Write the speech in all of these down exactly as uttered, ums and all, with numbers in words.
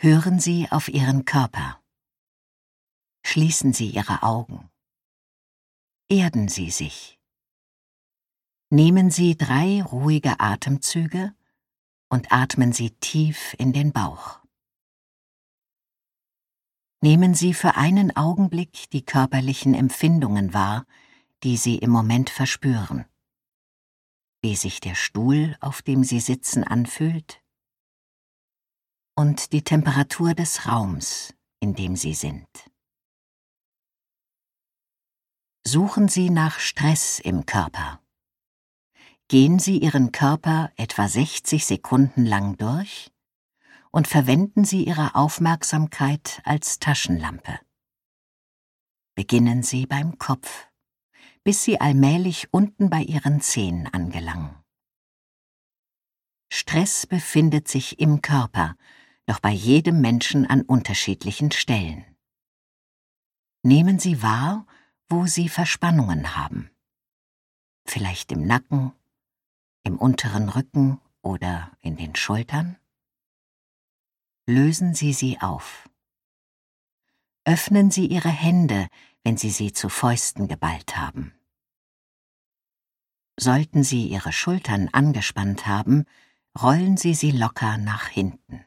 Hören Sie auf Ihren Körper. Schließen Sie Ihre Augen. Erden Sie sich. Nehmen Sie drei ruhige Atemzüge und atmen Sie tief in den Bauch. Nehmen Sie für einen Augenblick die körperlichen Empfindungen wahr, die Sie im Moment verspüren. Wie sich der Stuhl, auf dem Sie sitzen, anfühlt und die Temperatur des Raums, in dem Sie sind. Suchen Sie nach Stress im Körper. Gehen Sie Ihren Körper etwa sechzig Sekunden lang durch und verwenden Sie Ihre Aufmerksamkeit als Taschenlampe. Beginnen Sie beim Kopf, bis Sie allmählich unten bei Ihren Zehen angelangen. Stress befindet sich im Körper, doch bei jedem Menschen an unterschiedlichen Stellen. Nehmen Sie wahr, wo Sie Verspannungen haben. Vielleicht im Nacken, im unteren Rücken oder in den Schultern? Lösen Sie sie auf. Öffnen Sie Ihre Hände, wenn Sie sie zu Fäusten geballt haben. Sollten Sie Ihre Schultern angespannt haben, rollen Sie sie locker nach hinten.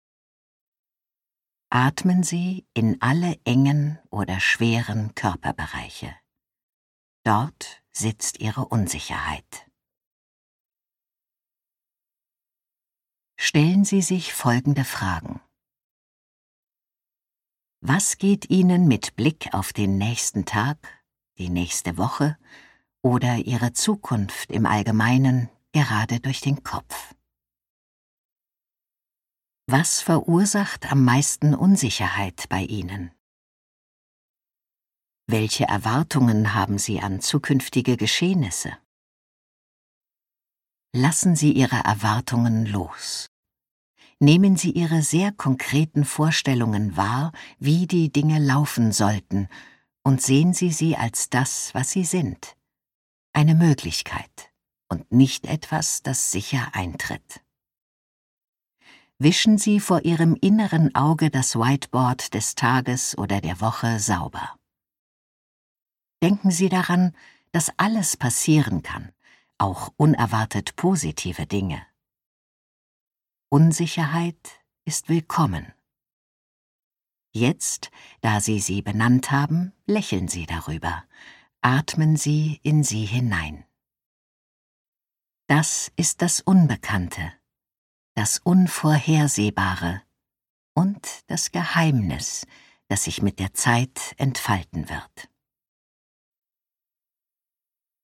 Atmen Sie in alle engen oder schweren Körperbereiche. Dort sitzt Ihre Unsicherheit. Stellen Sie sich folgende Fragen. Was geht Ihnen mit Blick auf den nächsten Tag, die nächste Woche oder Ihre Zukunft im Allgemeinen gerade durch den Kopf? Was verursacht am meisten Unsicherheit bei Ihnen? Welche Erwartungen haben Sie an zukünftige Geschehnisse? Lassen Sie Ihre Erwartungen los. Nehmen Sie Ihre sehr konkreten Vorstellungen wahr, wie die Dinge laufen sollten, und sehen Sie sie als das, was sie sind. Eine Möglichkeit und nicht etwas, das sicher eintritt. Wischen Sie vor Ihrem inneren Auge das Whiteboard des Tages oder der Woche sauber. Denken Sie daran, dass alles passieren kann, auch unerwartet positive Dinge. Unsicherheit ist willkommen. Jetzt, da Sie sie benannt haben, lächeln Sie darüber, atmen Sie in sie hinein. Das ist das Unbekannte, das Unvorhersehbare und das Geheimnis, das sich mit der Zeit entfalten wird.